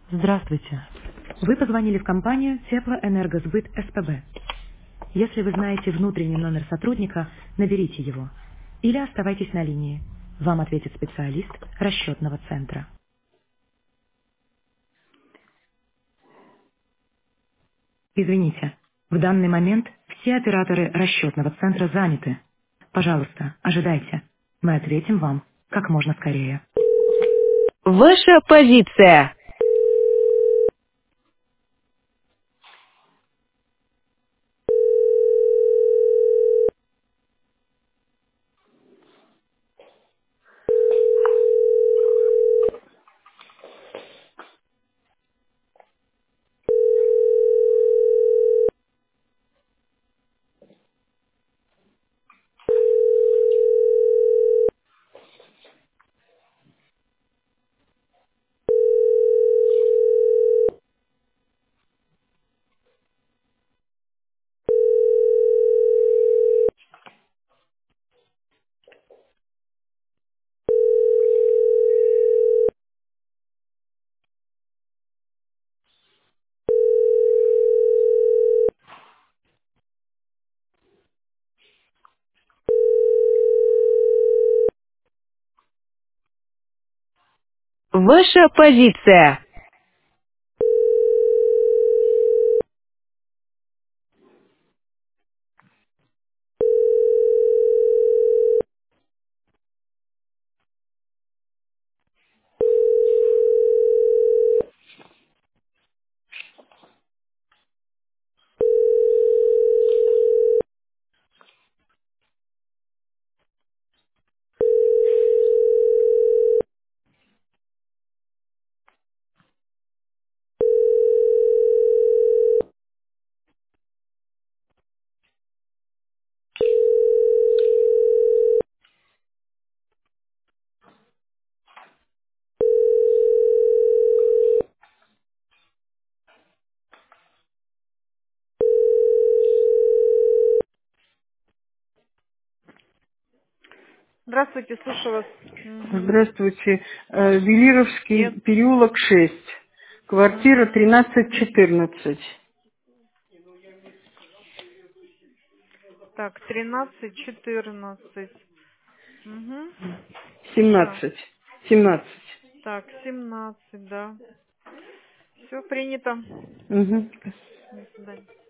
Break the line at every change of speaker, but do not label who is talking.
Здравствуйте. Вы позвонили в компанию Теплоэнергосбыт СПБ. Если вы знаете внутренний номер сотрудника, наберите его. Или оставайтесь на линии. Вам ответит специалист расчетного центра. Извините, в данный момент все операторы расчетного центра заняты. Пожалуйста, ожидайте. Мы ответим вам как можно скорее. Ваша позиция. Ваша позиция.
Здравствуйте, слушаю вас. Мгм.
Здравствуйте.
Нет.
Велировский переулок 6. Квартира
Мгм.
1314.
Так, 13, 14. Угу. Да.
17. 17.
Так, 17, да. Все принято.
Мгм.
До свидания.